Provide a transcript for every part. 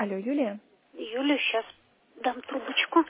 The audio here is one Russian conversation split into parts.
Алло, Юлия? Юля, сейчас дам трубочку.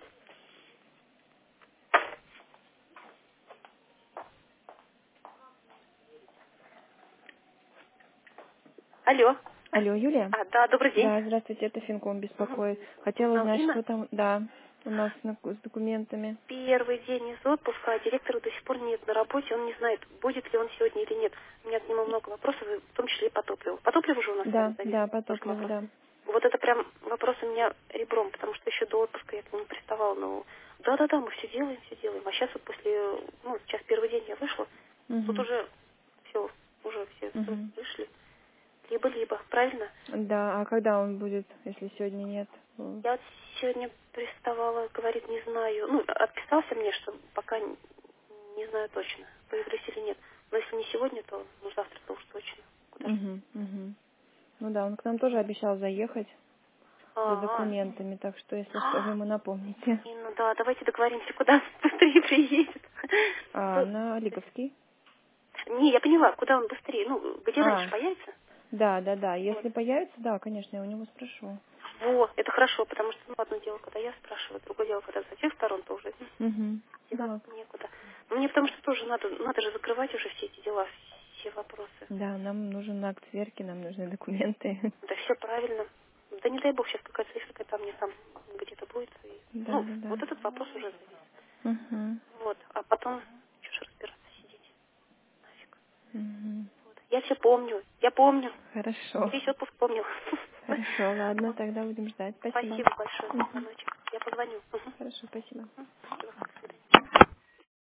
Алло. Алло, Юлия? Да, добрый день. Да, здравствуйте, это Финком Мгм. беспокоит. Хотела узнать, Инна, что там, да, у нас с документами. первый день из отпуска, а директора до сих пор нет на работе. Он не знает, будет ли он сегодня или нет. У меня к нему много вопросов, в том числе и по топливу. По топливу же у нас с вами Да, зависит да, по тоже топливу, вопрос. да. Вот это прям вопрос у меня ребром, потому что еще до отпуска я к нему приставала. Ну, да, мы все делаем, все делаем. А сейчас вот после, сейчас первый день я вышла, тут Угу. уже все, уже все Угу. вышли. Либо, правильно? Да, а когда он будет, если сегодня нет? Я вот сегодня приставала, говорит, не знаю. Отписался мне, что пока не знаю точно, появлюсь или нет. Но если не сегодня, то завтра-то уж точно. Куда ж? Угу, угу. Ну да, он к нам тоже обещал заехать за А, документами, так что, если что, вы а. ему напомните. Ну да, давайте договоримся, куда он быстрее приедет. А, на Лиговский? Не, я поняла, куда он быстрее. Где раньше А, появится? да. Вот. Если появится, да, конечно, я у него спрошу. Вот, это хорошо, потому что одно дело, когда я спрашиваю, другое дело, когда со всех сторон, то уже Угу. деваться Да, некуда. Мне потому что тоже надо же закрывать уже все эти дела, все вопросы. да, нам нужен акт сверки, нам нужны документы. Да все правильно. Да не дай бог сейчас какая-то цифра там мне там где-то будет. Да. Вот этот вопрос уже завис. Угу. Вот. А потом, что ж разбираться, сидеть. Нафиг. Угу. Вот. Я все помню. Я помню. Хорошо. Весь отпуск помнил. Хорошо, ладно, тогда будем ждать. Спасибо. Спасибо большое за Мгм. звоночек. Я позвоню. Хорошо, спасибо.